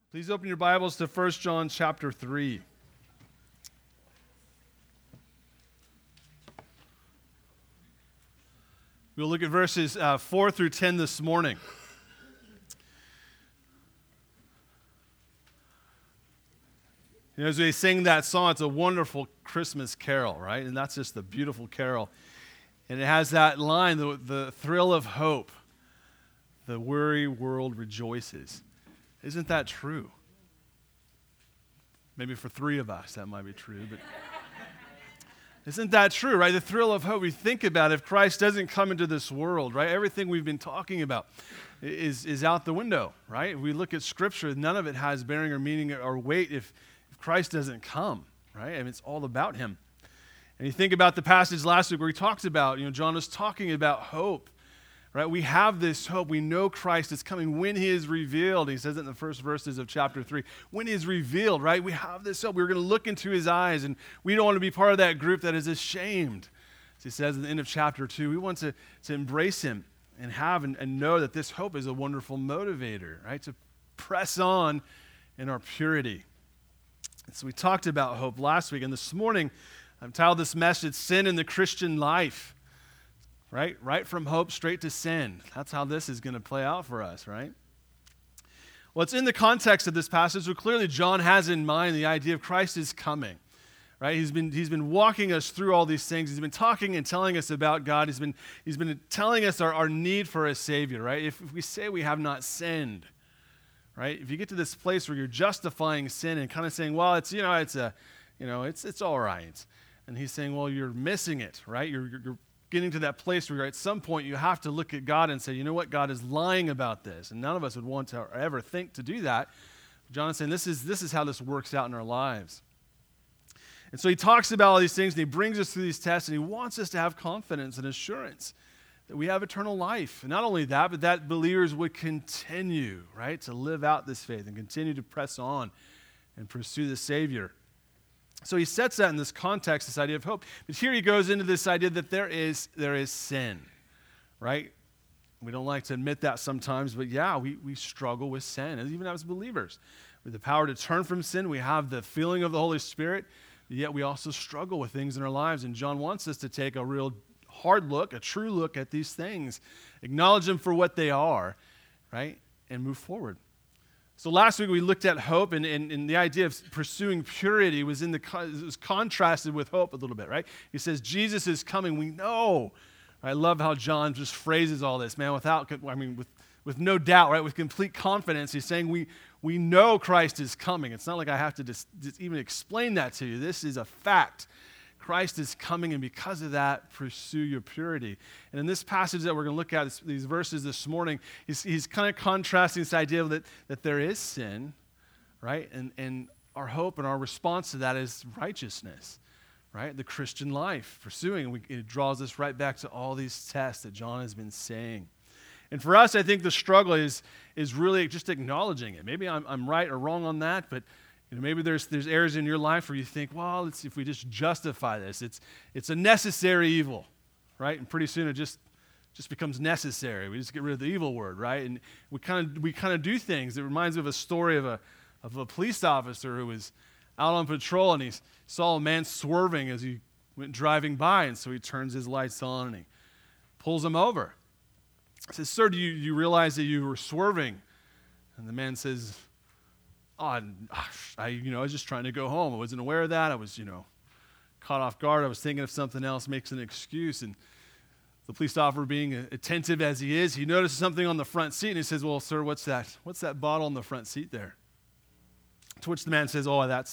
Please open your Bibles to 1 John chapter 3. We'll look at verses 4 through 10 this morning. You know, as we sing that song, it's a wonderful Christmas carol, right? And that's just a beautiful carol. And it has that line, the thrill of hope. The weary world rejoices. Isn't that true? Maybe for three of us that might be true, but isn't that true, right? The thrill of hope. We think about if Christ doesn't come into this world, right? Everything we've been talking about is out the window, right? If we look at Scripture, none of it has bearing or meaning or weight if Christ doesn't come, right? I mean, it's all about Him. And you think about the passage last week where he talks about, John was talking about hope. Right, we have this hope. We know Christ is coming when He is revealed. He says it in the first verses of chapter 3. When He is revealed, right, we have this hope. We're going to look into His eyes, and we don't want to be part of that group that is ashamed. As he says at the end of chapter 2, we want to embrace Him and have and know that this hope is a wonderful motivator, right, to press on in our purity. And so we talked about hope last week, and this morning I've titled this message, Sin in the Christian Life. Right from hope straight to sin. That's how this is going to play out for us, right? Well, it's in the context of this passage where clearly John has in mind the idea of Christ is coming, right? He's been walking us through all these things. He's been talking and telling us about God. He's been telling us our need for a Savior, right? If we say we have not sinned, right? If you get to this place where you're justifying sin and kind of saying, well, it's all right, and he's saying, well, you're missing it, right? You're getting to that place where at some point you have to look at God and say, you know what, God is lying about this. And none of us would want to ever think to do that. John is saying this is how this works out in our lives. And so he talks about all these things, and he brings us through these tests, and he wants us to have confidence and assurance that we have eternal life. And not only that, but that believers would continue, right, to live out this faith and continue to press on and pursue the Savior. So he sets that in this context, this idea of hope. But here he goes into this idea that there is sin, right? We don't like to admit that sometimes, but yeah, we struggle with sin, and even as believers. With the power to turn from sin, we have the feeling of the Holy Spirit, yet we also struggle with things in our lives. And John wants us to take a real hard look, a true look at these things, acknowledge them for what they are, right, and move forward. So last week we looked at hope, and the idea of pursuing purity was contrasted with hope a little bit, right? He says, Jesus is coming, we know. I love how John just phrases all this, man, with no doubt, right? With complete confidence. He's saying we know Christ is coming. It's not like I have to just even explain that to you. This is a fact. Christ is coming, and because of that, pursue your purity. And in this passage that we're going to look at, these verses this morning, he's kind of contrasting this idea that there is sin, right? And our hope and our response to that is righteousness, right? The Christian life, pursuing. It draws us right back to all these tests that John has been saying. And for us, I think the struggle is really just acknowledging it. Maybe I'm right or wrong on that, but maybe there's areas in your life where you think, well, if we just justify this, it's a necessary evil, right? And pretty soon it just becomes necessary. We just get rid of the evil word, right? And we kind of do things. It reminds me of a story of a police officer who was out on patrol, and he saw a man swerving as he went driving by, and so he turns his lights on and he pulls him over. He says, "Sir, do you realize that you were swerving?" And the man says, I was just trying to go home. I wasn't aware of that. I was, caught off guard. I was thinking of something else, makes an excuse. And the police officer, being attentive as he is, he notices something on the front seat, and he says, "Well, sir, what's that? What's that bottle on the front seat there?" To which the man says, "Oh, that's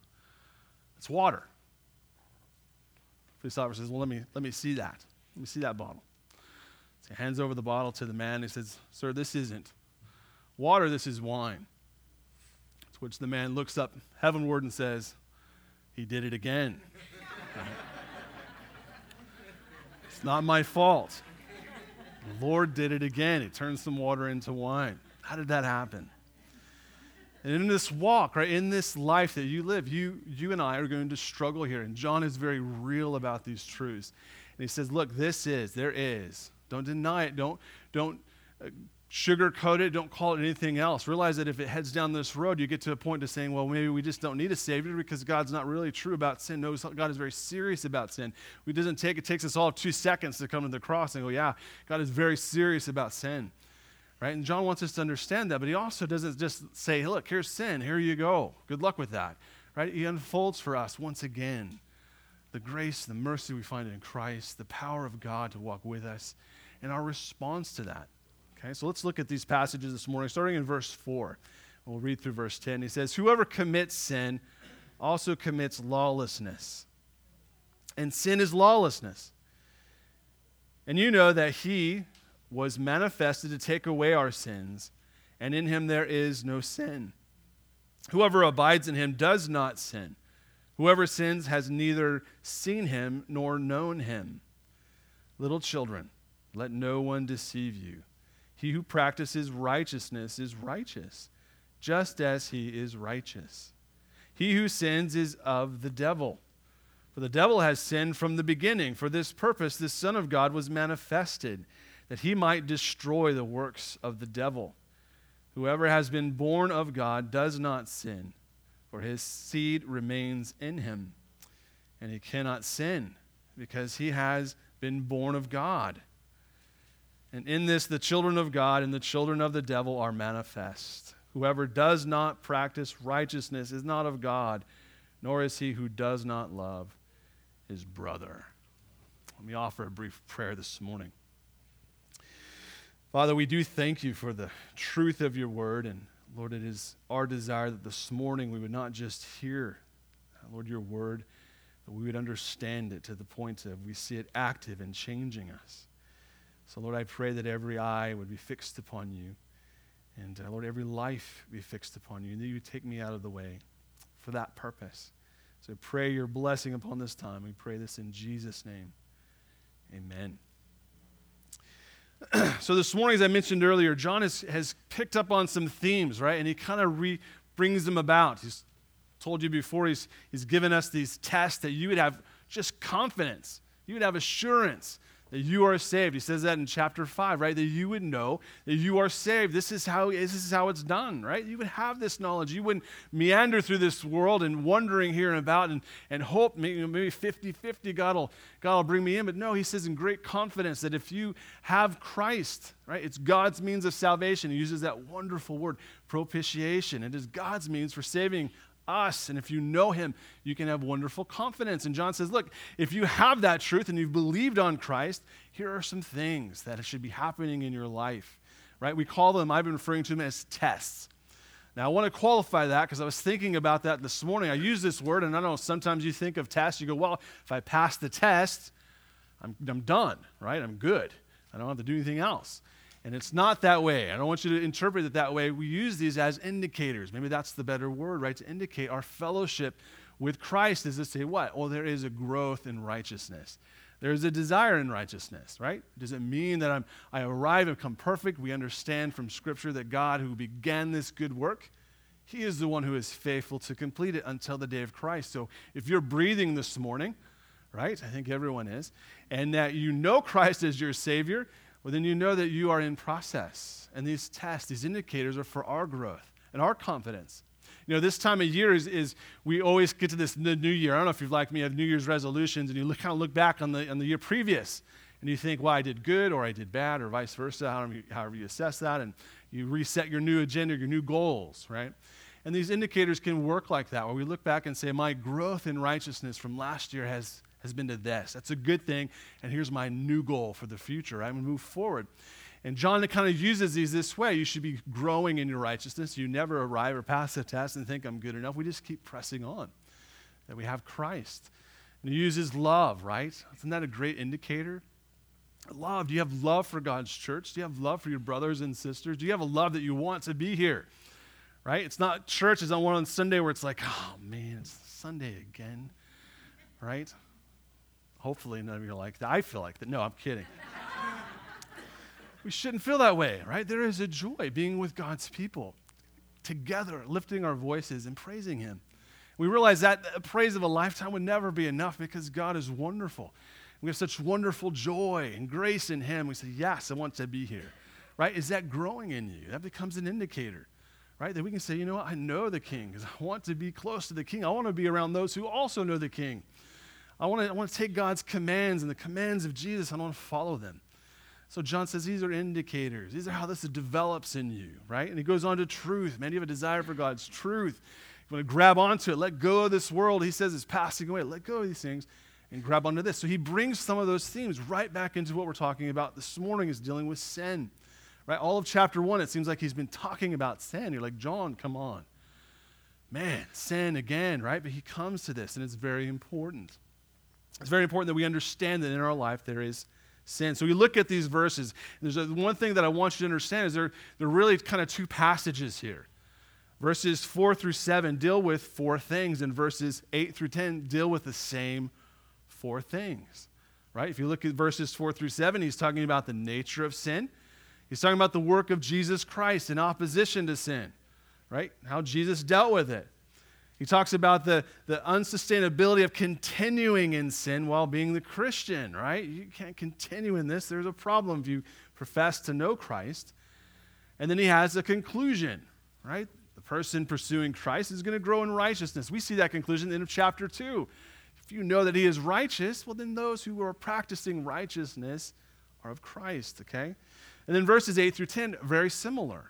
water." The police officer says, "Well, let me see that. Let me see that bottle." So he hands over the bottle to the man, and he says, "Sir, this isn't water. This is wine." Which the man looks up heavenward and says, "He did it again." It's not my fault. The Lord did it again. He turned some water into wine. How did that happen? And in this walk, right, in this life that you live, you and I are going to struggle here. And John is very real about these truths. And he says, look, there is. Don't deny it. Don't sugarcoat it. Don't call it anything else. Realize that if it heads down this road, you get to a point to saying, well, maybe we just don't need a Savior because God's not really true about sin. No, God is very serious about sin. It takes us all 2 seconds to come to the cross and go, yeah, God is very serious about sin. Right? And John wants us to understand that, but he also doesn't just say, look, here's sin. Here you go. Good luck with that. Right? He unfolds for us once again the grace, the mercy we find in Christ, the power of God to walk with us, and our response to that. Okay, so let's look at these passages this morning, starting in verse 4. We'll read through verse 10. He says, whoever commits sin also commits lawlessness. And sin is lawlessness. And you know that he was manifested to take away our sins, and in him there is no sin. Whoever abides in him does not sin. Whoever sins has neither seen him nor known him. Little children, let no one deceive you. He who practices righteousness is righteous, just as he is righteous. He who sins is of the devil. For the devil has sinned from the beginning. For this purpose, the Son of God was manifested, that he might destroy the works of the devil. Whoever has been born of God does not sin, for his seed remains in him. And he cannot sin, because he has been born of God. And in this, the children of God and the children of the devil are manifest. Whoever does not practice righteousness is not of God, nor is he who does not love his brother. Let me offer a brief prayer this morning. Father, we do thank you for the truth of your word. And Lord, it is our desire that this morning we would not just hear, Lord, your word, but we would understand it to the point of we see it active and changing us. So, Lord, I pray that every eye would be fixed upon you. And, Lord, every life be fixed upon you. And that you would take me out of the way for that purpose. So I pray your blessing upon this time. We pray this in Jesus' name. Amen. So this morning, as I mentioned earlier, John has picked up on some themes, right? And he kind of brings them about. He's told you before, he's given us these tests that you would have just confidence. You would have assurance that you are saved. He says that in chapter 5, right? That you would know that you are saved. This is how it's done, right? You would have this knowledge. You wouldn't meander through this world and wondering here and about and hope maybe 50-50 God will bring me in. But no, he says in great confidence that if you have Christ, right? It's God's means of salvation. He uses that wonderful word, propitiation. It is God's means for saving us, and if you know him, you can have wonderful confidence. And John says, look, if you have that truth and you've believed on Christ, here are some things that should be happening in your life, right? We call them, I've been referring to them as tests. Now, I want to qualify that because I was thinking about that this morning. I use this word, and I know sometimes you think of tests, you go, well, if I pass the test, I'm done, right? I'm good. I don't have to do anything else. And it's not that way. I don't want you to interpret it that way. We use these as indicators. Maybe that's the better word, right? To indicate our fellowship with Christ is to say what? Well, there is a growth in righteousness. There is a desire in righteousness, right? Does it mean that I arrive and become perfect? We understand from Scripture that God who began this good work, he is the one who is faithful to complete it until the day of Christ. So if you're breathing this morning, right? I think everyone is. And that you know Christ as your Savior, well, then you know that you are in process. And these tests, these indicators are for our growth and our confidence. You know, this time of year is we always get to the new year. I don't know if you're like me, have New Year's resolutions, and you kind of look back on the year previous, and you think, well, I did good, or I did bad, or vice versa, however you assess that, and you reset your new agenda, your new goals, right? And these indicators can work like that, where we look back and say, my growth in righteousness from last year has been to this. That's a good thing, and here's my new goal for the future. I'm going to move forward. And John kind of uses these this way. You should be growing in your righteousness. You never arrive or pass the test and think I'm good enough. We just keep pressing on, that we have Christ. And he uses love, right? Isn't that a great indicator? Love. Do you have love for God's church? Do you have love for your brothers and sisters? Do you have a love that you want to be here? Right? It's not church is on one on Sunday where it's like, oh man, it's Sunday again. Right? Hopefully none of you are like that. I feel like that. No, I'm kidding. We shouldn't feel that way, right? There is a joy being with God's people, together, lifting our voices and praising him. We realize that the praise of a lifetime would never be enough because God is wonderful. We have such wonderful joy and grace in him. We say, yes, I want to be here, right? Is that growing in you? That becomes an indicator, right? That we can say, you know what? I know the King because I want to be close to the King. I want to be around those who also know the King. I want to take God's commands and the commands of Jesus. I want to follow them. So John says these are indicators. These are how this develops in you, right? And he goes on to truth. Man, you have a desire for God's truth. You want to grab onto it. Let go of this world. He says it's passing away. Let go of these things and grab onto this. So he brings some of those themes right back into what we're talking about this morning, is dealing with sin, right? All of chapter 1, it seems like he's been talking about sin. You're like, John, come on. Man, sin again, right? But he comes to this, and it's very important. It's very important that we understand that in our life there is sin. So we look at these verses. There's one thing that I want you to understand is there are really kind of two passages here. Verses 4 through 7 deal with 4 things, and verses 8 through 10 deal with the same 4 things, right? If you look at verses 4 through 7, he's talking about the nature of sin. He's talking about the work of Jesus Christ in opposition to sin, right? How Jesus dealt with it. He talks about the unsustainability of continuing in sin while being the Christian, right? You can't continue in this. There's a problem if you profess to know Christ. And then he has a conclusion, right? The person pursuing Christ is going to grow in righteousness. We see that conclusion at the end of chapter 2. If you know that he is righteous, well, then those who are practicing righteousness are of Christ, okay? And then verses 8 through 10, very similar.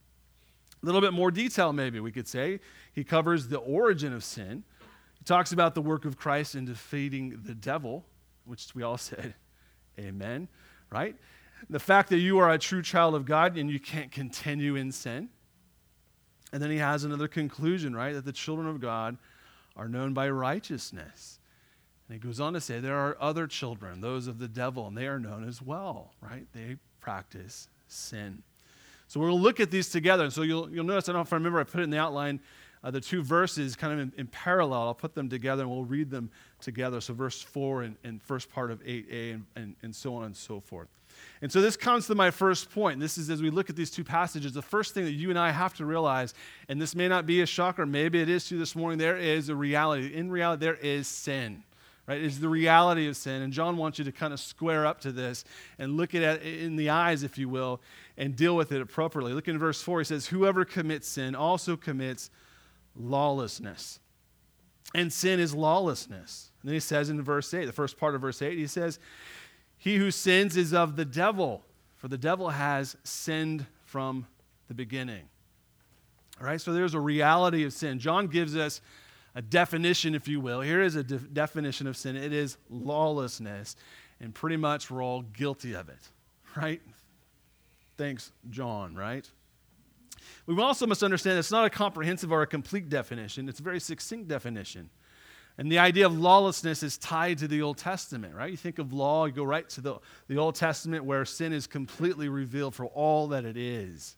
A little bit more detail, maybe we could say. He covers the origin of sin. He talks about the work of Christ in defeating the devil, which we all said, amen, right? The fact that you are a true child of God and you can't continue in sin. And then he has another conclusion, right? That the children of God are known by righteousness. And he goes on to say there are other children, those of the devil, and they are known as well, right? They practice sin. So we'll look at these together. And so you'll notice, I don't know if I remember, I put it in the outline, the 2 verses kind of in parallel. I'll put them together and we'll read them together. So verse 4 and first part of 8a and so on and so forth. And so this comes to my first point. This is, as we look at these 2 passages, the first thing that you and I have to realize, and this may not be a shocker, maybe it is to you this morning, there is a reality. In reality, there is sin. Right? It's the reality of sin. And John wants you to kind of square up to this and look at it in the eyes, if you will, and deal with it appropriately. Look in verse 4. He says, whoever commits sin also commits lawlessness. And sin is lawlessness. And then he says in verse 8, the first part of verse 8, he says, he who sins is of the devil, for the devil has sinned from the beginning. All right, so there's a reality of sin. John gives us a definition, if you will. Here is a definition of sin. It is lawlessness, and pretty much we're all guilty of it, right? Thanks, John, right? We also must understand it's not a comprehensive or a complete definition. It's a very succinct definition. And the idea of lawlessness is tied to the Old Testament, right? You think of law, you go right to the Old Testament where sin is completely revealed for all that it is.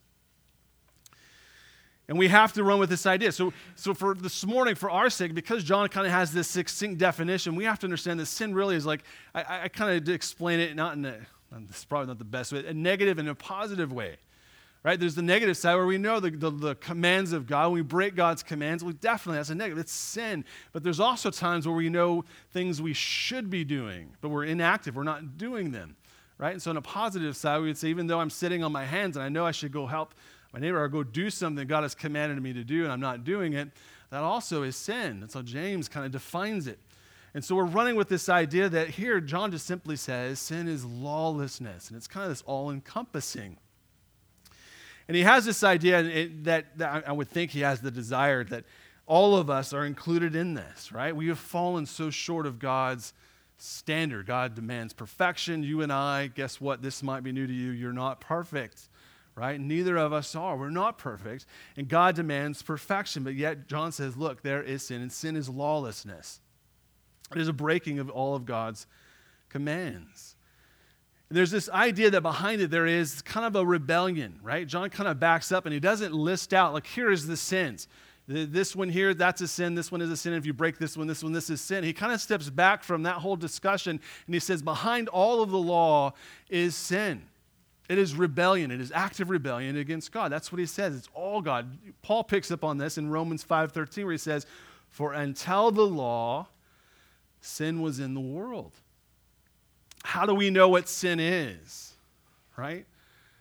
And we have to run with this idea. So for this morning, for our sake, because John kind of has this succinct definition, we have to understand that sin really is like, I kind of explain it not in it's probably not the best way, a negative and a positive way, right? There's the negative side where we know the commands of God. When we break God's commands, well, definitely that's a negative. It's sin. But there's also times where we know things we should be doing, but we're inactive. We're not doing them, right? And so on a positive side, we would say, even though I'm sitting on my hands and I know I should go help my neighbor or go do something God has commanded me to do and I'm not doing it, that also is sin. And so James kind of defines it. And so we're running with this idea that here John just simply says sin is lawlessness. And it's kind of this all-encompassing. And he has this idea that I would think he has the desire that all of us are included in this, right? We have fallen so short of God's standard. God demands perfection. You and I, guess what? This might be new to you. You're not perfect. Right? Neither of us are. We're not perfect. And God demands perfection. But yet John says, look, there is sin, and sin is lawlessness. It is a breaking of all of God's commands. And there's this idea that behind it there is kind of a rebellion, right? John kind of backs up and he doesn't list out, like, here is the sins. This one here, that's a sin. This one is a sin. If you break this one, this is sin. He kind of steps back from that whole discussion and he says, behind all of the law is sin. It is rebellion. It is active rebellion against God. That's what he says. It's all God. Paul picks up on this in Romans 5:13 where he says, for until the law, sin was in the world. How do we know what sin is? Right?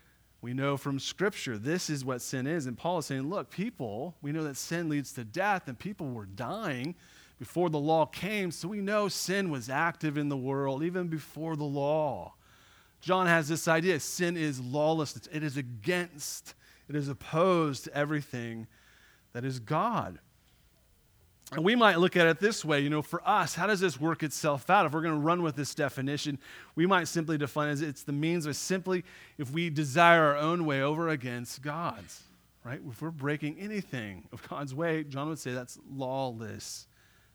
We know from Scripture this is what sin is. And Paul is saying, look, we know that sin leads to death, and people were dying before the law came, so we know sin was active in the world even before the law. John has this idea, sin is lawlessness. It is opposed to everything that is God. And we might look at it this way, for us, how does this work itself out? If we're going to run with this definition, we might simply define it as it's the means of simply if we desire our own way over against God's, right? If we're breaking anything of God's way, John would say that's lawlessness,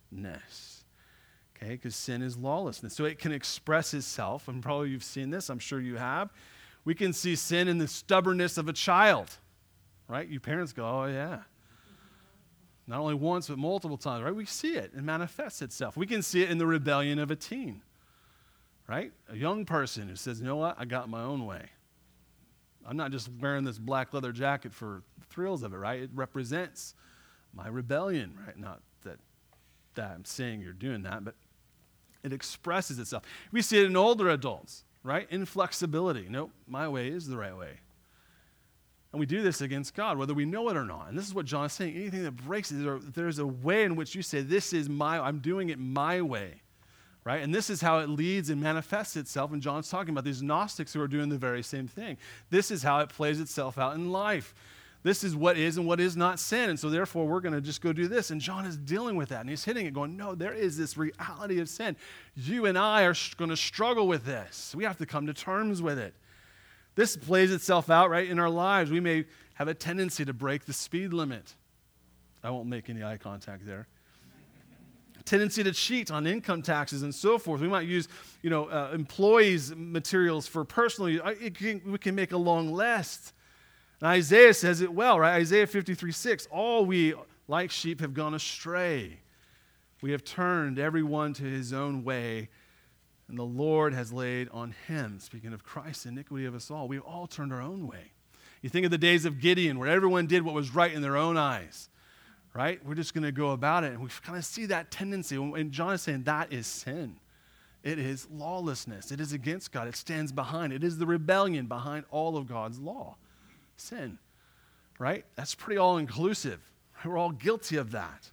okay? Because sin is lawlessness. So it can express itself, and probably you've seen this, I'm sure you have. We can see sin in the stubbornness of a child, right? You parents go, oh yeah. Not only once, but multiple times, right? We see it. It manifests itself. We can see it in the rebellion of a teen, right? A young person who says, you know what? I got my own way. I'm not just wearing this black leather jacket for the thrills of it, right? It represents my rebellion, right? Not that I'm saying you're doing that, but it expresses itself. We see it in older adults, right? Inflexibility. Nope, my way is the right way. And we do this against God, whether we know it or not. And this is what John is saying. Anything that breaks it, there's a way in which you say, I'm doing it my way, right? And this is how it leads and manifests itself. And John's talking about these Gnostics who are doing the very same thing. This is how it plays itself out in life. This is what is and what is not sin. And so therefore, we're going to just go do this. And John is dealing with that. And he's hitting it going, no, there is this reality of sin. You and I are going to struggle with this. We have to come to terms with it. This plays itself out, right, in our lives. We may have a tendency to break the speed limit. I won't make any eye contact there. A tendency to cheat on income taxes and so forth. We might use, employees' materials for personal use. We can make a long list. And Isaiah says it well, right? Isaiah 53:6. All we, like sheep, have gone astray. We have turned everyone to his own way, and the Lord has laid on him, speaking of Christ, the iniquity of us all. We've all turned our own way. You think of the days of Gideon, where everyone did what was right in their own eyes, right? We're just going to go about it, and we kind of see that tendency. And John is saying that is sin. It is lawlessness. It is against God. It stands behind. It is the rebellion behind all of God's law. Sin, right? That's pretty all-inclusive. We're all guilty of that.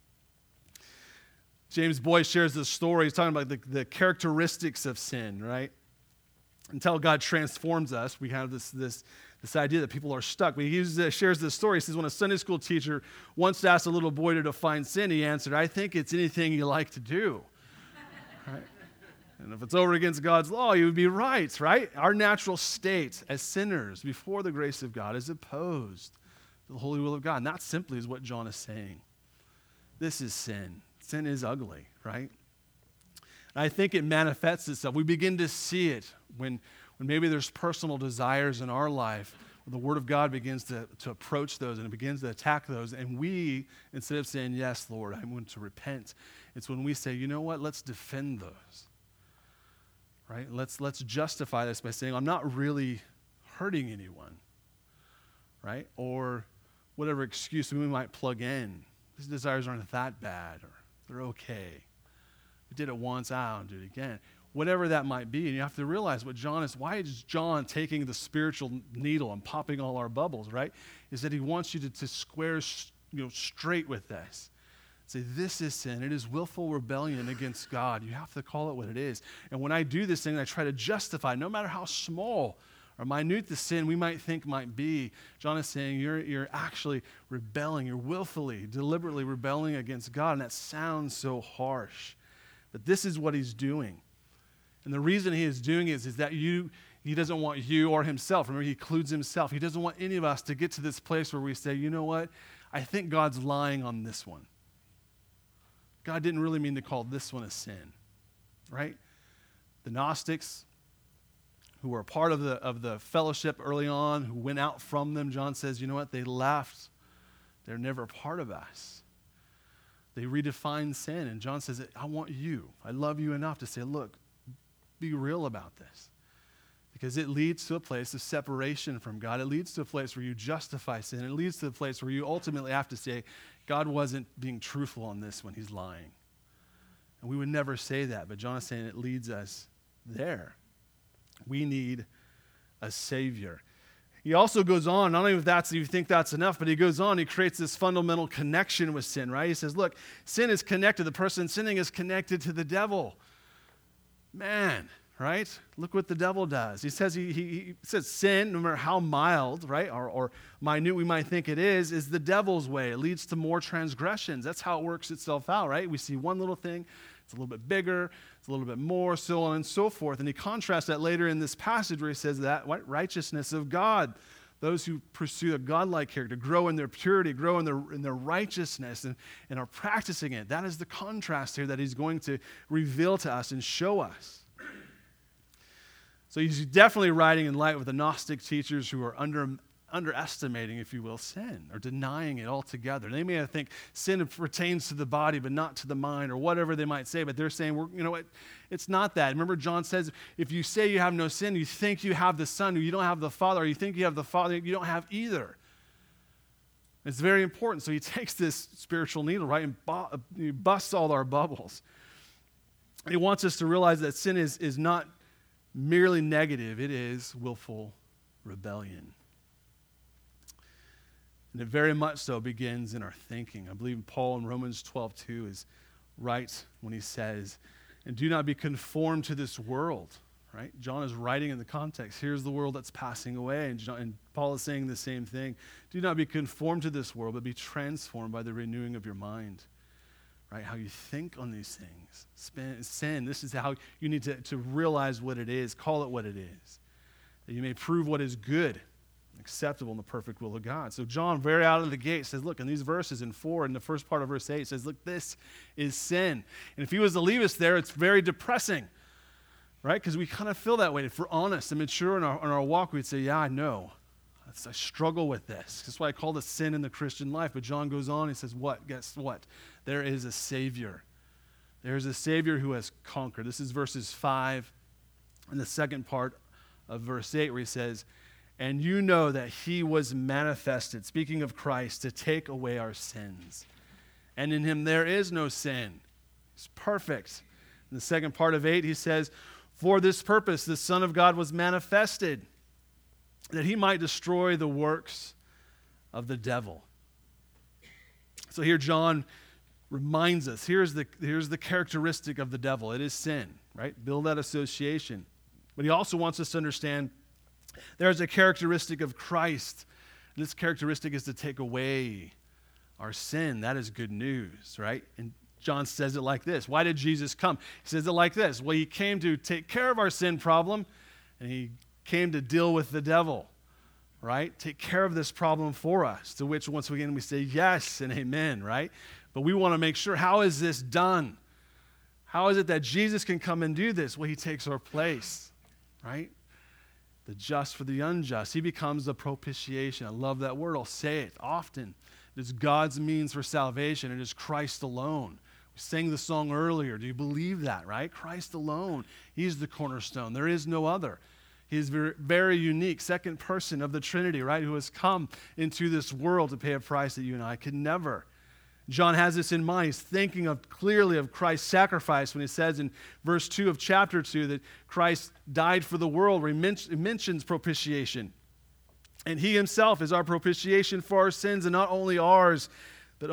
James Boyce shares this story. He's talking about the characteristics of sin, right? Until God transforms us, we have this idea that people are stuck. But he shares this story. He says, when a Sunday school teacher once asked a little boy to define sin, he answered, I think it's anything you like to do. Right? And if it's over against God's law, you would be right? Our natural state as sinners before the grace of God is opposed to the holy will of God. And that simply is what John is saying. This is sin. Sin is ugly, right? And I think it manifests itself. We begin to see it when maybe there's personal desires in our life. The Word of God begins to approach those and it begins to attack those. And we, instead of saying, yes, Lord, I'm going to repent, it's when we say, you know what, let's defend those, right? Let's justify this by saying, I'm not really hurting anyone, right? Or whatever excuse we might plug in. These desires aren't that bad, or they're okay. We did it once, I don't do it again. Whatever that might be, and you have to realize why is John taking the spiritual needle and popping all our bubbles, right? Is that he wants you to square straight with this. Say, this is sin. It is willful rebellion against God. You have to call it what it is. And when I do this thing, I try to justify, no matter how small or minute the sin we might think might be, John is saying you're actually rebelling. You're willfully, deliberately rebelling against God, and that sounds so harsh. But this is what he's doing. And the reason he is doing it is that he doesn't want you or himself. Remember, he includes himself. He doesn't want any of us to get to this place where we say, you know what? I think God's lying on this one. God didn't really mean to call this one a sin, right? The Gnostics, who were a part of the fellowship early on, who went out from them, John says, you know what? They left. They're never a part of us. They redefined sin. And John says, I love you enough to say, look, be real about this. Because it leads to a place of separation from God. It leads to a place where you justify sin. It leads to a place where you ultimately have to say, God wasn't being truthful on this when he's lying. And we would never say that, but John is saying it leads us there. We need a Savior. He also goes on, not only with that, so you think that's enough, but he goes on, he creates this fundamental connection with sin, right? He says, look, sin is connected. The person sinning is connected to the devil. Man, right? Look what the devil does. He says, he says sin, no matter how mild, right, or minute we might think it is the devil's way. It leads to more transgressions. That's how it works itself out, right? We see one little thing, it's a little bit bigger, it's a little bit more, so on and so forth. And he contrasts that later in this passage where he says that righteousness of God, those who pursue a godlike character, grow in their purity, grow in their righteousness, and are practicing it. That is the contrast here that he's going to reveal to us and show us. So he's definitely writing in light with the Gnostic teachers who are underestimating, if you will, sin or denying it altogether. They may think sin pertains to the body but not to the mind or whatever they might say, but they're saying, you know what, it's not that. Remember, John says, if you say you have no sin, you think you have the Son, or you don't have the Father, or you think you have the Father, you don't have either. It's very important. So he takes this spiritual needle, right, and he busts all our bubbles. He wants us to realize that sin is not merely negative, it is willful rebellion. And it very much so begins in our thinking. I believe Paul in Romans 12:2 is right when he says, and do not be conformed to this world, right? John is writing in the context, here's the world that's passing away, and Paul is saying the same thing. Do not be conformed to this world, but be transformed by the renewing of your mind, right? How you think on these things. Sin, this is how you need to realize what it is, call it what it is, that you may prove what is good, acceptable in the perfect will of God. So John, very out of the gate, says, look, in these verses, in 4, in the first part of verse 8, says, look, this is sin. And if he was to leave us there, it's very depressing, right? Because we kind of feel that way. If we're honest and mature in our walk, we'd say, yeah, I know. I struggle with this. That's why I call this sin in the Christian life. But John goes on, he says, what? Guess what? There is a Savior. There is a Savior who has conquered. This is verses 5 and the second part of verse 8 where he says, and you know that he was manifested, speaking of Christ, to take away our sins. And in him there is no sin. He's perfect. In the second part of 8, he says, for this purpose the Son of God was manifested, that he might destroy the works of the devil. So here John reminds us, here's the characteristic of the devil. It is sin, right? Build that association. But he also wants us to understand there's a characteristic of Christ. This characteristic is to take away our sin. That is good news, right? And John says it like this. Why did Jesus come? He says it like this. Well, he came to take care of our sin problem, and he came to deal with the devil, right? Take care of this problem for us, to which once again we say yes and amen, right? But we want to make sure, how is this done? How is it that Jesus can come and do this? Well, he takes our place, right? The just for the unjust. He becomes the propitiation. I love that word. I'll say it often. It is God's means for salvation. It is Christ alone. We sang the song earlier. Do you believe that, right? Christ alone. He's the cornerstone. There is no other. He is very, very unique, second person of the Trinity, right, who has come into this world to pay a price that you and I could never. John has this in mind. He's thinking clearly of Christ's sacrifice when he says in verse 2 of chapter 2 that Christ died for the world, where he mentions propitiation. And he himself is our propitiation for our sins, and not only ours, but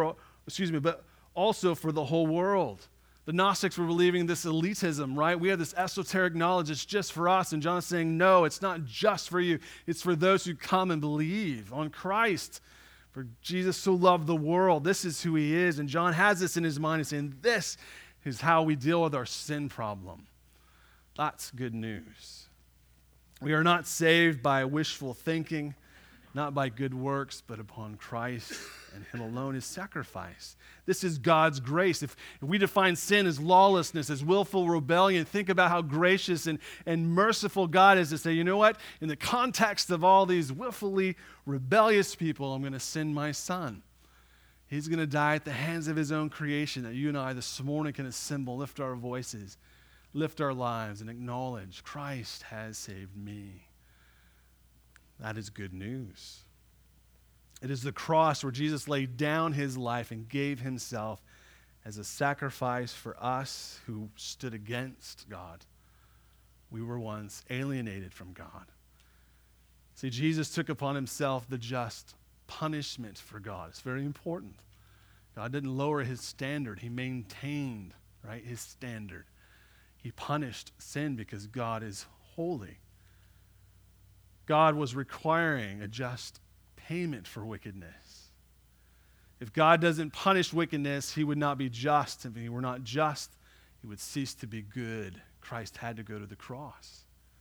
also for the whole world. The Gnostics were believing this elitism, right? We have this esoteric knowledge, it's just for us. And John is saying, no, it's not just for you. It's for those who come and believe on Christ. For Jesus so loved the world. This is who he is. And John has this in his mind. He's saying, this is how we deal with our sin problem. That's good news. We are not saved by wishful thinking, not by good works, but upon Christ and him alone, his sacrifice. This is God's grace. If we define sin as lawlessness, as willful rebellion, think about how gracious and merciful God is to say, you know what? In the context of all these willfully rebellious people, I'm going to send my son. He's going to die at the hands of his own creation, that you and I this morning can assemble, lift our voices, lift our lives, and acknowledge Christ has saved me. That is good news. It is the cross where Jesus laid down his life and gave himself as a sacrifice for us who stood against God. We were once alienated from God. See, Jesus took upon himself the just punishment for God. It's very important. God didn't lower his standard. He maintained, right, his standard. He punished sin because God is holy. God was requiring a just payment for wickedness. If God doesn't punish wickedness, he would not be just. If he were not just, he would cease to be good. Christ had to go to the cross.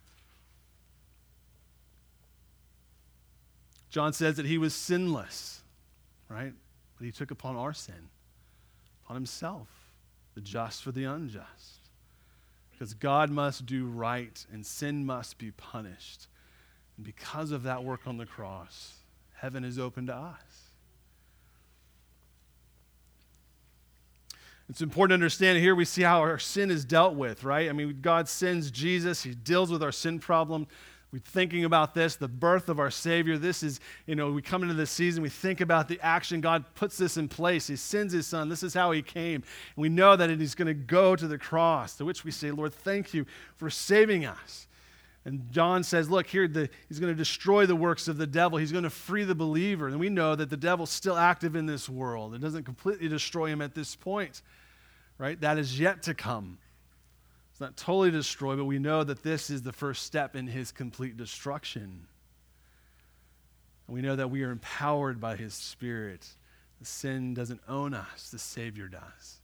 John says that he was sinless, right? But he took upon our sin, upon himself, the just for the unjust. Because God must do right and sin must be punished. And because of that work on the cross, heaven is open to us. It's important to understand here we see how our sin is dealt with, right? I mean, God sends Jesus. He deals with our sin problem. We're thinking about this, the birth of our Savior. This is, we come into this season, we think about the action. God puts this in place. He sends his son. This is how he came. And we know that he's going to go to the cross, to which we say, Lord, thank you for saving us. And John says, look, here, he's going to destroy the works of the devil. He's going to free the believer. And we know that the devil's still active in this world. It doesn't completely destroy him at this point, right? That is yet to come. It's not totally destroyed, but we know that this is the first step in his complete destruction. And we know that we are empowered by his Spirit. The sin doesn't own us. The Savior does.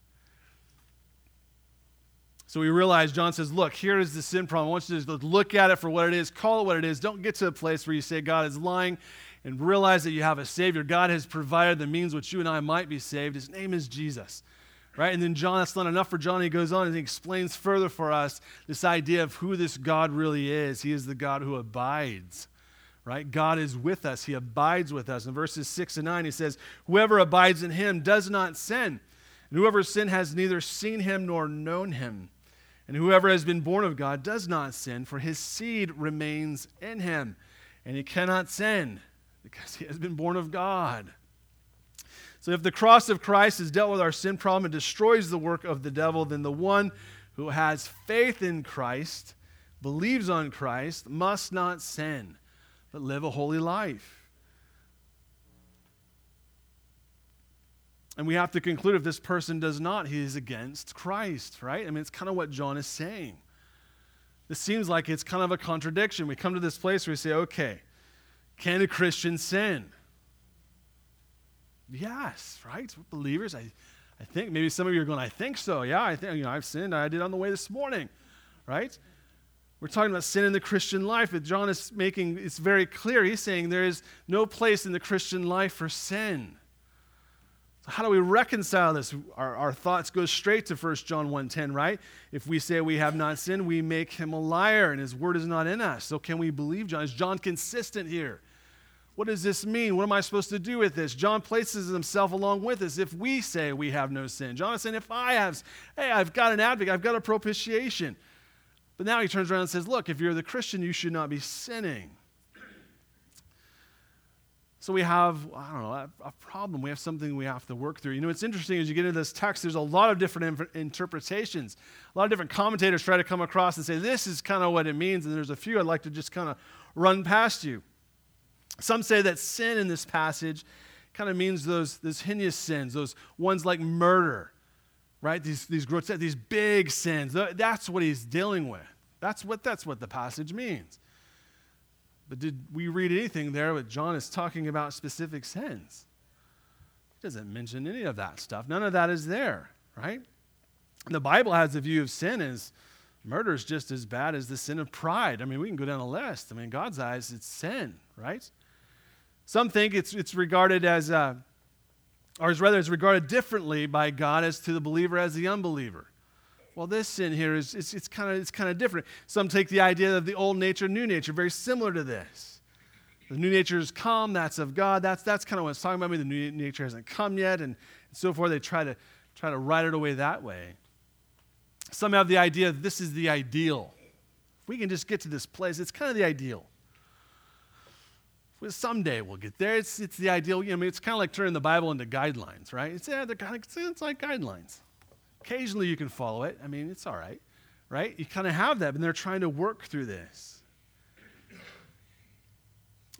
So we realize, John says, look, here is the sin problem. I want you to look at it for what it is, call it what it is. Don't get to a place where you say God is lying, and realize that you have a Savior. God has provided the means which you and I might be saved. His name is Jesus. Right? And then John, that's not enough for John. He goes on and he explains further for us this idea of who this God really is. He is the God who abides. Right? God is with us. He abides with us. In verses 6 and 9, he says, whoever abides in him does not sin. And whoever sin has neither seen him nor known him. And whoever has been born of God does not sin, for his seed remains in him. And he cannot sin because he has been born of God. So if the cross of Christ has dealt with our sin problem and destroys the work of the devil, then the one who has faith in Christ, believes on Christ, must not sin, but live a holy life. And we have to conclude if this person does not, he is against Christ, right? I mean, it's kind of what John is saying. This seems like it's kind of a contradiction. We come to this place where we say, okay, can a Christian sin? Yes, right? We're believers. I think maybe some of you are going, I think so. Yeah, I think I've sinned. I did on the way this morning, right? We're talking about sin in the Christian life, but John is making it's very clear. He's saying there is no place in the Christian life for sin. So how do we reconcile this? Our thoughts go straight to 1 John 1:10, right? If we say we have not sinned, we make him a liar, and his word is not in us. So can we believe John? Is John consistent here? What does this mean? What am I supposed to do with this? John places himself along with us if we say we have no sin. John is saying if I've got an advocate, I've got a propitiation. But now he turns around and says, look, if you're the Christian, you should not be sinning. So we have, a problem. We have something we have to work through. It's interesting as you get into this text, there's a lot of different interpretations. A lot of different commentators try to come across and say, this is kind of what it means, and there's a few I'd like to just kind of run past you. Some say that sin in this passage kind of means those heinous sins, those ones like murder, right? These grotesque, these big sins. That's what he's dealing with. That's what the passage means. But did we read anything there where John is talking about specific sins? He doesn't mention any of that stuff. None of that is there, right? The Bible has a view of sin as murder is just as bad as the sin of pride. I mean, we can go down a list. I mean, in God's eyes, it's sin, right? Some think it's regarded as, it's regarded differently by God as to the believer as the unbeliever. Well, this sin here it's kind of different. Some take the idea of the old nature, new nature, very similar to this. The new nature is come, that's of God. That's kind of what it's talking about. I mean, the new nature hasn't come yet, and so forth. They try to write it away that way. Some have the idea that this is the ideal. If we can just get to this place, it's kind of the ideal. Well, someday we'll get there. It's the ideal. It's kind of like turning the Bible into guidelines, right? It's like guidelines. Occasionally you can follow it. I mean, it's all right? You kind of have that, and they're trying to work through this.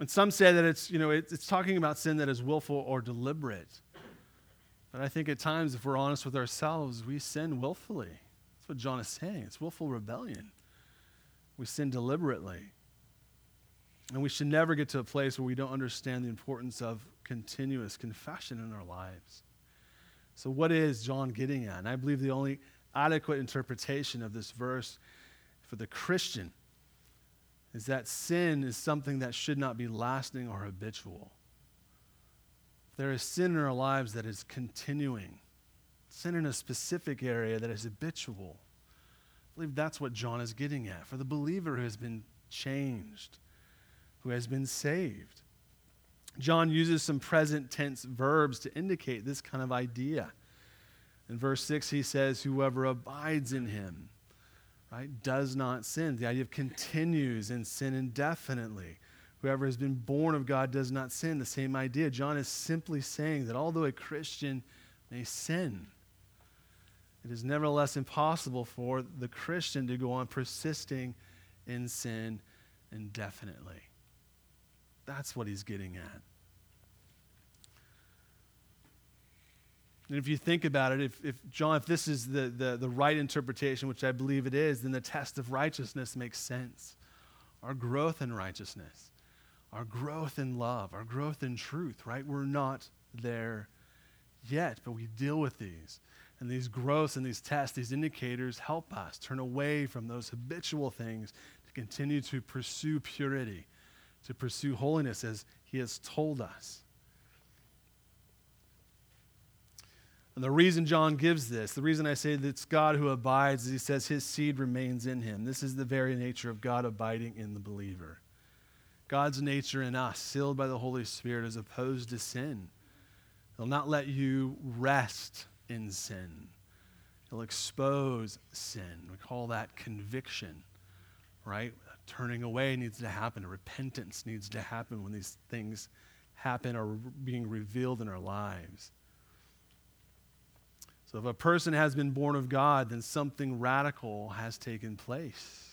And some say that it's talking about sin that is willful or deliberate. But I think at times, if we're honest with ourselves, we sin willfully. That's what John is saying. It's willful rebellion. We sin deliberately. And we should never get to a place where we don't understand the importance of continuous confession in our lives. So what is John getting at? And I believe the only adequate interpretation of this verse for the Christian is that sin is something that should not be lasting or habitual. There is sin in our lives that is continuing. Sin in a specific area that is habitual. I believe that's what John is getting at. For the believer who has been changed, who has been saved. John uses some present tense verbs to indicate this kind of idea. In verse 6, he says, whoever abides in him, right, does not sin. The idea of continues in sin indefinitely. Whoever has been born of God does not sin. The same idea. John is simply saying that although a Christian may sin, it is nevertheless impossible for the Christian to go on persisting in sin indefinitely. That's what he's getting at. And if you think about it, if this is the right interpretation, which I believe it is, then the test of righteousness makes sense. Our growth in righteousness, our growth in love, our growth in truth, right? We're not there yet, but we deal with these. And these growths and these tests, these indicators help us turn away from those habitual things to continue to pursue purity, to pursue holiness as he has told us. And the reason John gives this, the reason I say that it's God who abides, is he says his seed remains in him. This is the very nature of God abiding in the believer. God's nature in us, sealed by the Holy Spirit, is opposed to sin. He'll not let you rest in sin. He'll expose sin. We call that conviction, right? Turning away needs to happen. Repentance needs to happen when these things happen or being revealed in our lives. So if a person has been born of God, then something radical has taken place.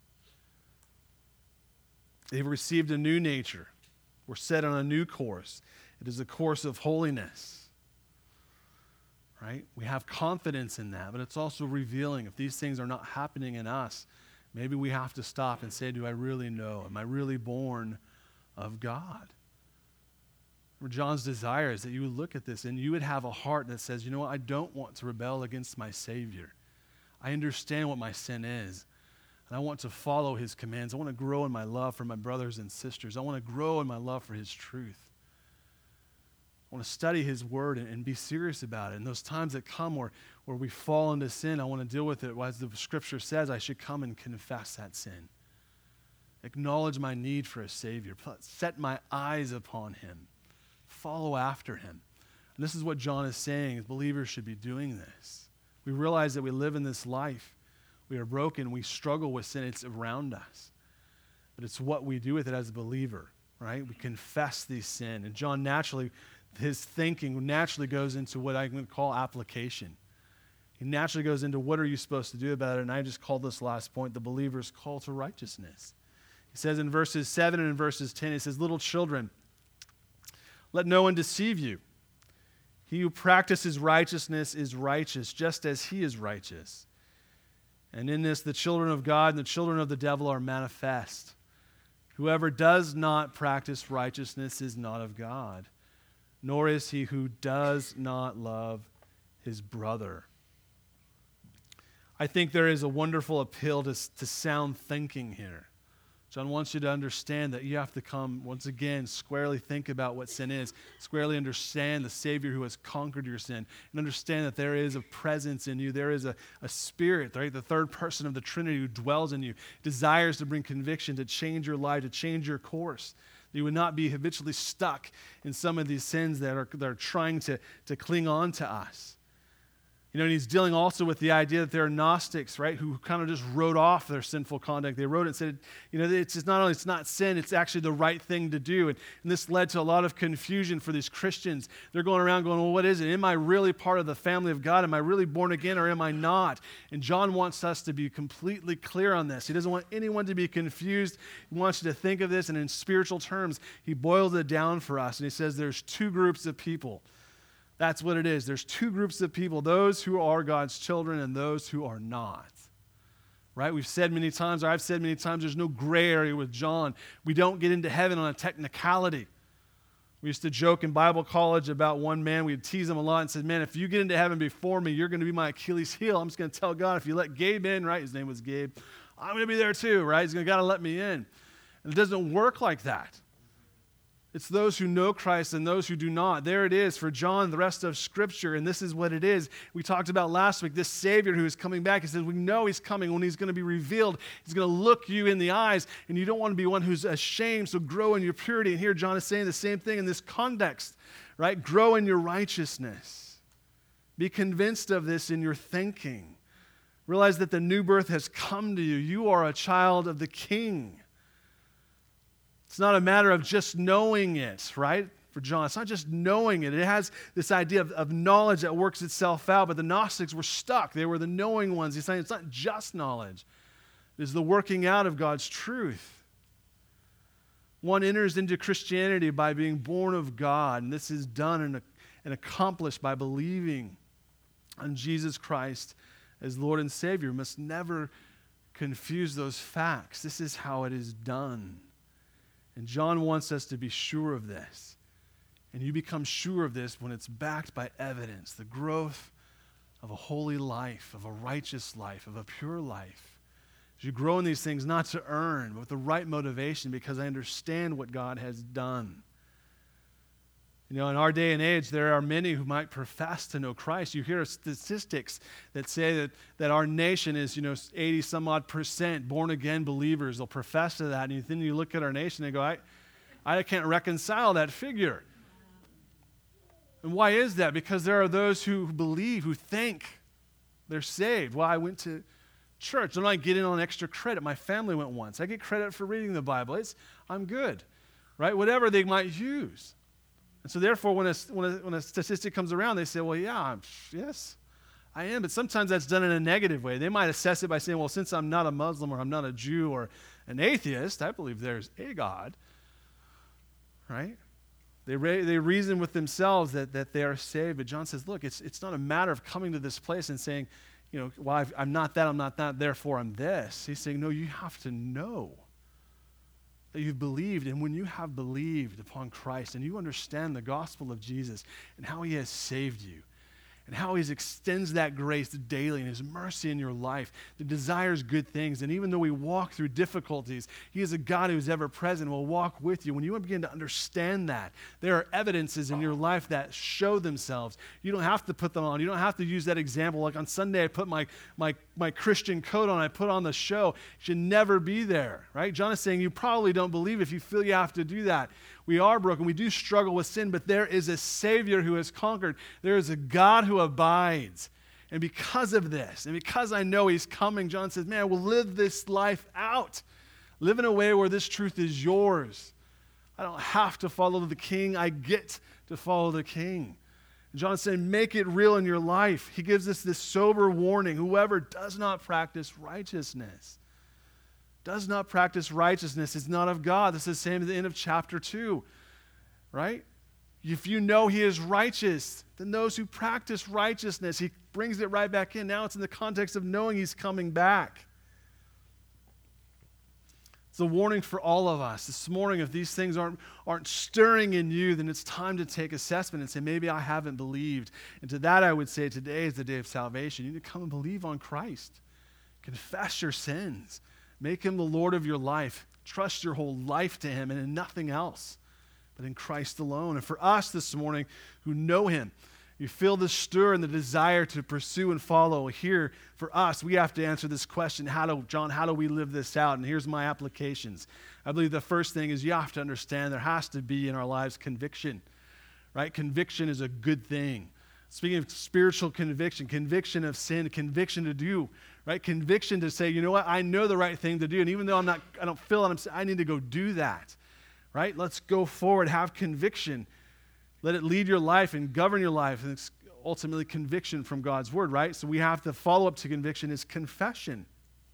They've received a new nature. We're set on a new course. It is a course of holiness. Right? We have confidence in that, but it's also revealing. If these things are not happening in us, maybe we have to stop and say, do I really know? Am I really born of God? John's desire is that you would look at this and you would have a heart that says, you know what, I don't want to rebel against my Savior. I understand what my sin is, and I want to follow his commands. I want to grow in my love for my brothers and sisters. I want to grow in my love for his truth. I want to study his word and be serious about it. And those times that come where we fall into sin, I want to deal with it. As the scripture says, I should come and confess that sin. Acknowledge my need for a Savior. Set my eyes upon him. Follow after him. And this is what John is saying, is believers should be doing this. We realize that we live in this life. We are broken. We struggle with sin. It's around us. But it's what we do with it as a believer, right? We confess the sin. And John naturally, his thinking naturally goes into what I'm going to call application. He naturally goes into what are you supposed to do about it? And I just call this last point the believer's call to righteousness. He says in verses 7 and in verses 10, he says, little children, let no one deceive you. He who practices righteousness is righteous, just as he is righteous. And in this, the children of God and the children of the devil are manifest. Whoever does not practice righteousness is not of God, nor is he who does not love his brother. I think there is a wonderful appeal to sound thinking here. John wants you to understand that you have to come, once again, squarely think about what sin is, squarely understand the Savior who has conquered your sin, and understand that there is a presence in you. There is a spirit, right? The third person of the Trinity who dwells in you, desires to bring conviction, to change your life, to change your course. You would not be habitually stuck in some of these sins that are trying to cling on to us. And he's dealing also with the idea that there are Gnostics, right, who kind of just wrote off their sinful conduct. They wrote it and said, it's not only it's not sin, it's actually the right thing to do. And this led to a lot of confusion for these Christians. They're going around going, well, what is it? Am I really part of the family of God? Am I really born again or am I not? And John wants us to be completely clear on this. He doesn't want anyone to be confused. He wants you to think of this, and in spiritual terms, he boils it down for us. And he says there's two groups of people. That's what it is. There's two groups of people, those who are God's children and those who are not. Right? We've said many times, or I've said many times, there's no gray area with John. We don't get into heaven on a technicality. We used to joke in Bible college about one man. We'd tease him a lot and said, man, if you get into heaven before me, you're going to be my Achilles heel. I'm just going to tell God, if you let Gabe in, right? His name was Gabe. I'm going to be there too, right? He's going to got to let me in. And it doesn't work like that. It's those who know Christ and those who do not. There it is for John, the rest of Scripture, and this is what it is. We talked about last week, this Savior who is coming back. He says, we know He's coming. When He's going to be revealed, He's going to look you in the eyes, and you don't want to be one who's ashamed, so grow in your purity. And here John is saying the same thing in this context, right? Grow in your righteousness. Be convinced of this in your thinking. Realize that the new birth has come to you. You are a child of the King. It's not a matter of just knowing it, right? For John, it's not just knowing it. It has this idea of knowledge that works itself out, but the Gnostics were stuck. They were the knowing ones. He's saying it's not just knowledge. It is the working out of God's truth. One enters into Christianity by being born of God, and this is done and accomplished by believing on Jesus Christ as Lord and Savior. We must never confuse those facts. This is how it is done. And John wants us to be sure of this. And you become sure of this when it's backed by evidence, the growth of a holy life, of a righteous life, of a pure life. As you grow in these things, not to earn, but with the right motivation, because I understand what God has done. In our day and age, there are many who might profess to know Christ. You hear statistics that say that our nation is, 80 some odd % born again believers. They'll profess to that. And then you look at our nation and go, I can't reconcile that figure. And why is that? Because there are those who believe, who think they're saved. Well, I went to church. I'm not getting on extra credit. My family went once. I get credit for reading the Bible. I'm good, right? Whatever they might use. And so therefore, when a statistic comes around, they say, well, yeah, yes, I am. But sometimes that's done in a negative way. They might assess it by saying, well, since I'm not a Muslim or I'm not a Jew or an atheist, I believe there's a God, right? They reason with themselves that they are saved. But John says, look, it's not a matter of coming to this place and saying, well, I'm not that, therefore I'm this. He's saying, no, you have to know that you've believed, and when you have believed upon Christ and you understand the gospel of Jesus and how He has saved you and how He extends that grace daily and His mercy in your life, that desires good things, and even though we walk through difficulties, He is a God who is ever present and will walk with you. When you begin to understand that, there are evidences in your life that show themselves. You don't have to put them on. You don't have to use that example. Like on Sunday, I put my Christian coat on, I put on the show. It should never be there, right? John is saying you probably don't believe if you feel you have to do that. We are broken. We do struggle with sin, but there is a Savior who has conquered. There is a God who abides. And because of this, and because I know He's coming, John says, man, we'll live this life out. Live in a way where this truth is yours. I don't have to follow the King. I get to follow the King. John said, make it real in your life. He gives us this sober warning. Whoever does not practice righteousness is not of God. This is the same at the end of chapter 2, right? If you know He is righteous, then those who practice righteousness, He brings it right back in. Now it's in the context of knowing He's coming back. It's a warning for all of us. This morning, if these things aren't stirring in you, then it's time to take assessment and say, maybe I haven't believed. And to that I would say, today is the day of salvation. You need to come and believe on Christ. Confess your sins. Make Him the Lord of your life. Trust your whole life to Him and in nothing else but in Christ alone. And for us this morning who know Him, you feel the stir and the desire to pursue and follow. Here, for us, we have to answer this question, how do we live this out? And here's my applications. I believe the first thing is you have to understand there has to be in our lives conviction, right? Conviction is a good thing. Speaking of spiritual conviction, conviction of sin, conviction to do, right? Conviction to say, you know what, I know the right thing to do, and even though I don't feel it, I need to go do that, right? Let's go forward, have conviction. Let it lead your life and govern your life, and it's ultimately conviction from God's word, right? So we have to follow up to conviction is confession.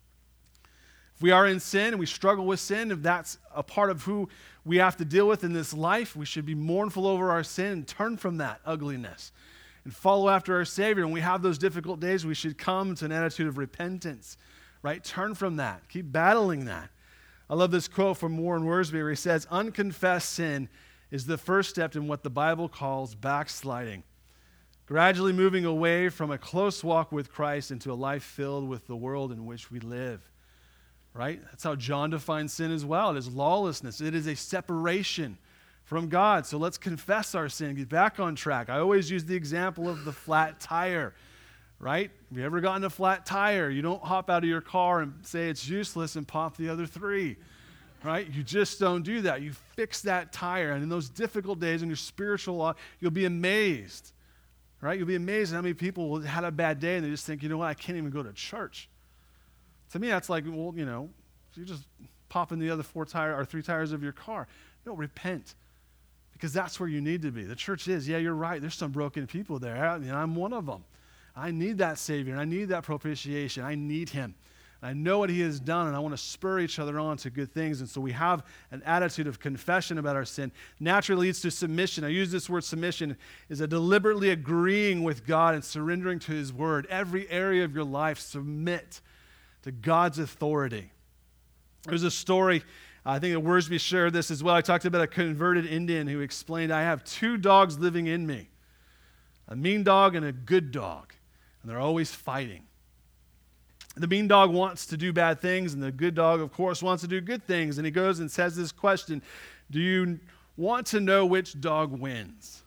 If we are in sin and we struggle with sin, if that's a part of who we have to deal with in this life, we should be mournful over our sin and turn from that ugliness and follow after our Savior. When we have those difficult days, we should come to an attitude of repentance, right? Turn from that. Keep battling that. I love this quote from Warren Wiersbe where he says, unconfessed sin is the first step in what the Bible calls backsliding, gradually moving away from a close walk with Christ into a life filled with the world in which we live. Right? That's how John defines sin as well. It is lawlessness. It is a separation from God. So let's confess our sin, get back on track. I always use the example of the flat tire, right? Have you ever gotten a flat tire? You don't hop out of your car and say it's useless and pop the other three, right? You just don't do that. You fix that tire. And in those difficult days in your spiritual life, you'll be amazed, right? You'll be amazed at how many people had a bad day and they just think, you know what, I can't even go to church. To me, that's like, well, you know, you just pop in the other three tires of your car. No, repent, because that's where you need to be. The church is, yeah, you're right. There's some broken people there, and I'm one of them. I need that Savior, and I need that propitiation. I need Him. I know what He has done, and I want to spur each other on to good things. And so we have an attitude of confession about our sin. Naturally leads to submission. I use this word submission is a deliberately agreeing with God and surrendering to His word. Every area of your life, submit to God's authority. There's a story, I think that Wiersbe shared this as well. I talked about a converted Indian who explained, I have two dogs living in me, a mean dog and a good dog, and they're always fighting. The mean dog wants to do bad things, and the good dog, of course, wants to do good things. And he goes and says this question, do you want to know which dog wins?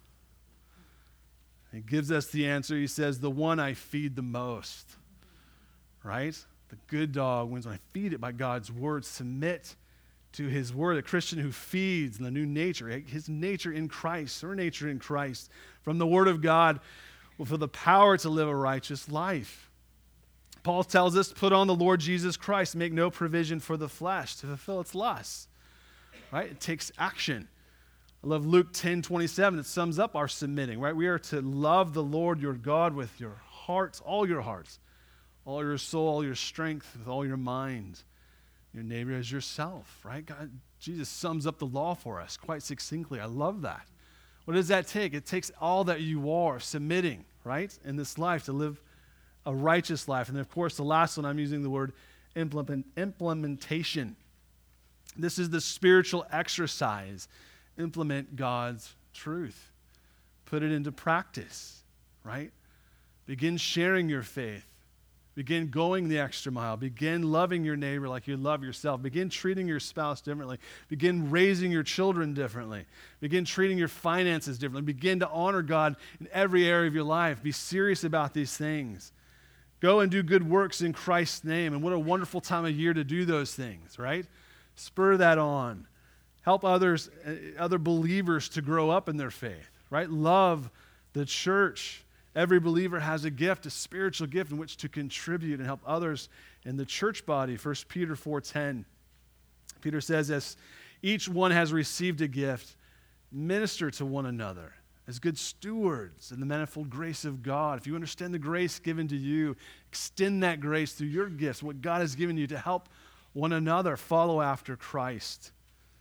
He gives us the answer. He says, the one I feed the most, right? The good dog wins when I feed it by God's word, submit to His word. A Christian who feeds the new nature, his nature in Christ, her nature in Christ, from the word of God will feel the power to live a righteous life. Paul tells us to put on the Lord Jesus Christ, make no provision for the flesh to fulfill its lusts. Right? It takes action. I love Luke 10:27. It sums up our submitting, right? We are to love the Lord your God with your hearts, all your soul, all your strength, with all your mind. Your neighbor as yourself, right? God, Jesus sums up the law for us quite succinctly. I love that. What does that take? It takes all that you are submitting, right, in this life to live a righteous life. And then, of course, the last one, I'm using the word implementation. This is the spiritual exercise. Implement God's truth. Put it into practice, right? Begin sharing your faith. Begin going the extra mile. Begin loving your neighbor like you love yourself. Begin treating your spouse differently. Begin raising your children differently. Begin treating your finances differently. Begin to honor God in every area of your life. Be serious about these things. Go and do good works in Christ's name. And what a wonderful time of year to do those things, right? Spur that on. Help other believers to grow up in their faith, right? Love the church. Every believer has a gift, a spiritual gift in which to contribute and help others in the church body. 1 Peter 4:10. Peter says, as each one has received a gift, minister to one another as good stewards in the manifold grace of God. If you understand the grace given to you, extend that grace through your gifts, what God has given you to help one another follow after Christ.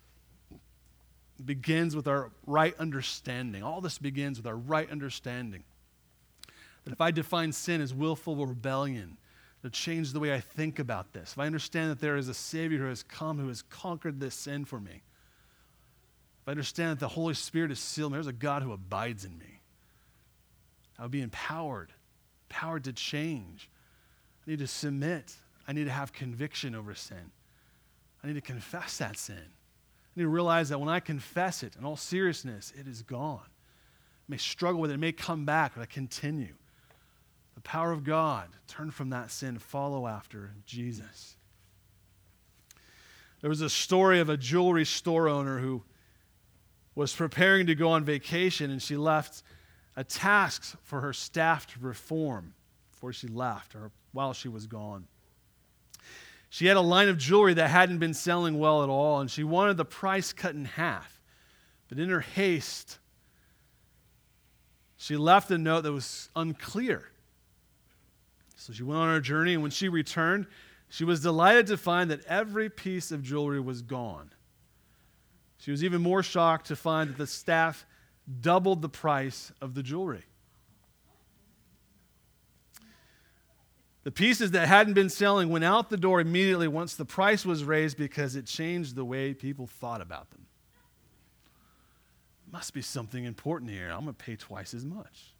It begins with our right understanding. All this begins with our right understanding. That if I define sin as willful rebellion, to change the way I think about this. If I understand that there is a Savior who has come, who has conquered this sin for me. If I understand that the Holy Spirit is sealed, there's a God who abides in me. I would be empowered to change. I need to submit. I need to have conviction over sin. I need to confess that sin. I need to realize that when I confess it, in all seriousness, it is gone. I may struggle with it. It may come back, but I continue. The power of God, turn from that sin, follow after Jesus. There was a story of a jewelry store owner who was preparing to go on vacation, and she left a task for her staff to perform before she left or while she was gone. She had a line of jewelry that hadn't been selling well at all, and she wanted the price cut in half. But in her haste, she left a note that was unclear. So she went on her journey, and when she returned, she was delighted to find that every piece of jewelry was gone. She was even more shocked to find that the staff doubled the price of the jewelry. The pieces that hadn't been selling went out the door immediately once the price was raised because it changed the way people thought about them. Must be something important here. I'm going to pay twice as much.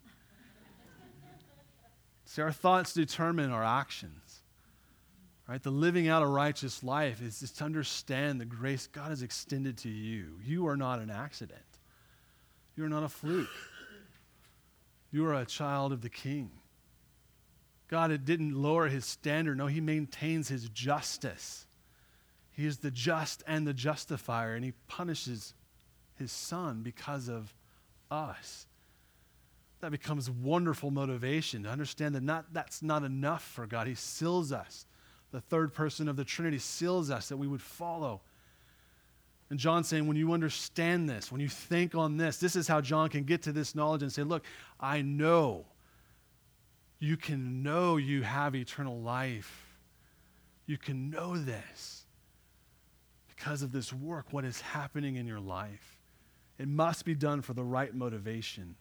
See, our thoughts determine our actions. Right? The living out a righteous life is just to understand the grace God has extended to you. You are not an accident. You are not a fluke. You are a child of the King. God didn't lower his standard. No, he maintains his justice. He is the just and the justifier, and he punishes his son because of us. That becomes wonderful motivation to understand that that's not enough for God. He seals us. The third person of the Trinity seals us that we would follow. And John's saying, when you understand this, when you think on this is how John can get to this knowledge and say, look, I know. You can know you have eternal life. You can know this because of this work, what is happening in your life. It must be done for the right motivation.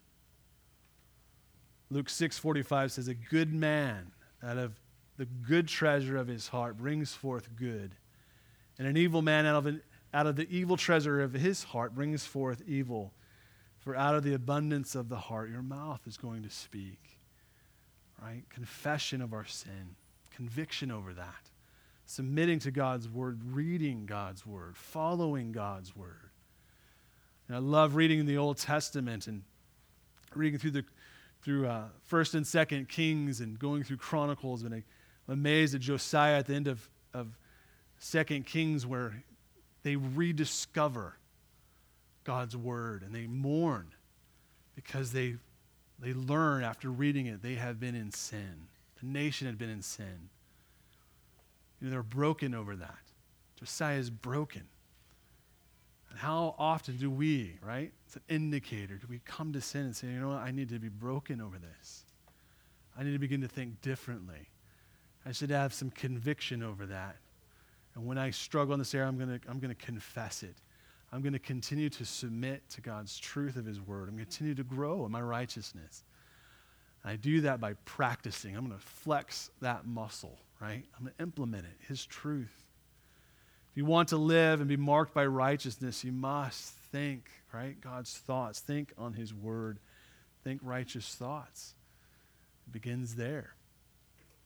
Luke 6:45 says, a good man out of the good treasure of his heart brings forth good. And an evil man out of the evil treasure of his heart brings forth evil. For out of the abundance of the heart, your mouth is going to speak. Right? Confession of our sin, conviction over that, submitting to God's word, reading God's word, following God's word. And I love reading the Old Testament and reading through 1st and 2nd Kings and going through Chronicles. And I'm amazed at Josiah at the end of 2nd Kings where they rediscover God's word and they mourn because they learn after reading it they have been in sin. The nation had been in sin. They're broken over that. Josiah is broken. And how often do we, right? It's an indicator. Do we come to sin and say, you know what, I need to be broken over this. I need to begin to think differently. I should have some conviction over that. And when I struggle in this area, I'm going to confess it. I'm going to continue to submit to God's truth of his word. I'm going to continue to grow in my righteousness. And I do that by practicing. I'm going to flex that muscle, right? I'm going to implement it, his truth. If you want to live and be marked by righteousness, you must think, right? God's thoughts. Think on his word. Think righteous thoughts. It begins there.